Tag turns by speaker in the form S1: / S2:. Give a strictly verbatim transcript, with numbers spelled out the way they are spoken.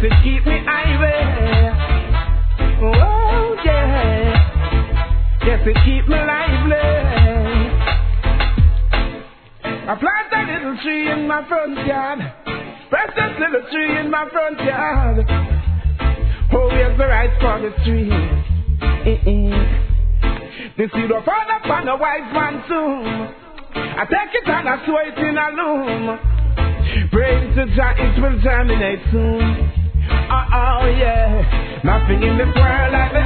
S1: it keep me highway. Oh yeah. Yes, it keep me lively. I plant a little tree in my front yard. Precious little tree in my front yard. Oh, here's the right for the tree. Eh-eh. The seed will fall upon a wise man's tomb. I take it and I sow it in a loom. Pray to Jah, it will germinate soon. Oh, oh yeah. Nothing in this world like the